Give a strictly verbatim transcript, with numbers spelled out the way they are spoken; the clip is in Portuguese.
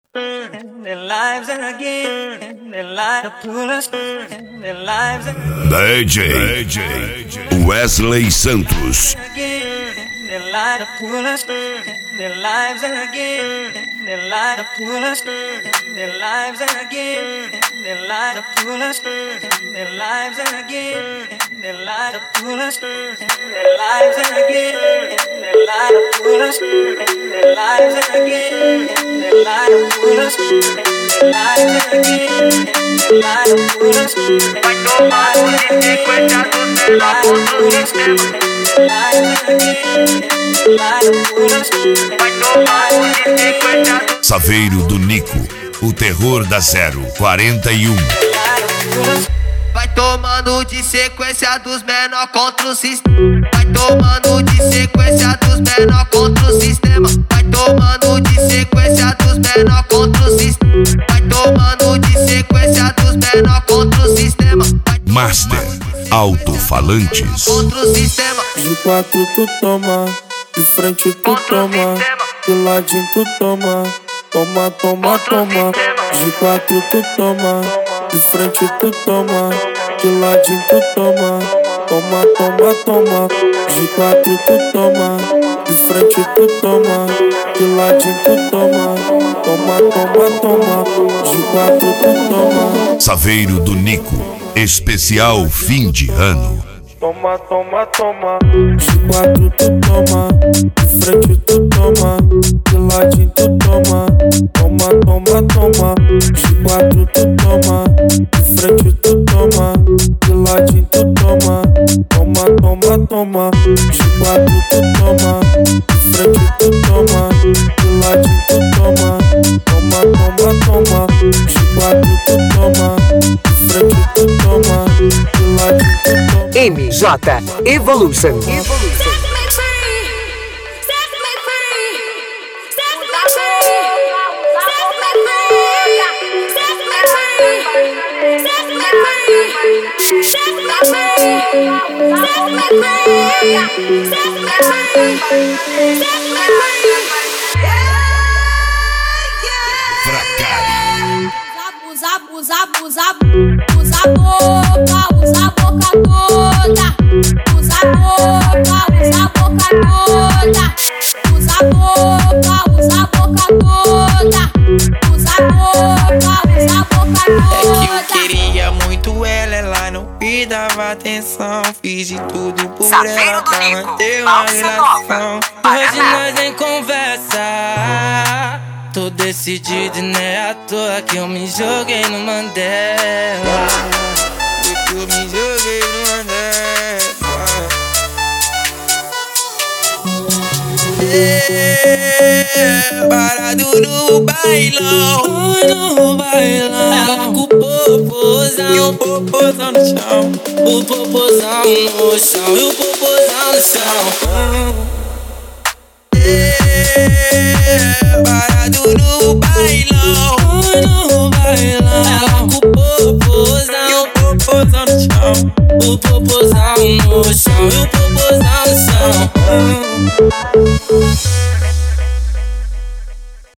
Their lives again, their lives pull us, their lives D J, D J Wesley Santos. Their lives pull us, their lives again, their lives pull us, their lives again, their lives pull us, their lives again, their lives pull us, their lives again, their lives pull us, their lives again, their lives pull us, their lives again, their lives pull us. Vai tomar um de cinquenta do menor contra o sistema. Their lives again, their lives pull us. Vai tomar um de cinquenta do Saveiro do Nico, o terror da zero quarenta e um. Vai tomando de sequência dos menor contra o sistema. Vai tomando de sequência dos menor contra o sistema. Vai tomando de sequência dos menor contra o sistema. Vai tomando de sequência dos menor contra o sistema. Master Alto-Falantes. Contra o sistema. De quatro tu toma, de frente tu toma, de ladinho tu toma, toma, toma, toma. De quatro tu toma, de frente tu toma, de ladinho tu toma, toma, toma, toma. De quatro tu toma, de frente tu toma, de ladinho tu toma, toma, toma, toma. De quatro tu toma. Saveiro do Nico, especial fim de ano. Toma, toma, toma. De quatro tu toma, de frente tu toma, de ladinho tu toma, toma, toma, toma. De quatro tu toma, de frente tu toma, de ladinho tu toma, toma, toma, toma. De quatro tu toma, de frente tu toma, de ladinho tu toma, toma, toma, toma. De quatro tu toma, de frente tu toma, de ladinho tu toma. M J Evolution. Usa, usa, usa, usa a boca, usa a boca toda. Usa a boca, usa a boca toda. Usa a boca, usa a boca toda. Usa a boca, usa a boca toda. É que eu queria muito ela, ela não me dava atenção. Fiz de tudo por Saveiro ela do pra Nico, manter uma Valsa Nova, relação. Paraná. Hoje nós em conversa. Tô decidido e não é à toa que eu me joguei no Mandela. Que eu me joguei no Mandela. Yeah, parado no bailão, no bailão. Ela com o popozão e o popozão no chão. O popozão no chão e o popozão no chão. Yeah, parado no bailão, no bailão. Ela com o popozão e o popozão no chão. O popozão no chão e o popozão no chão.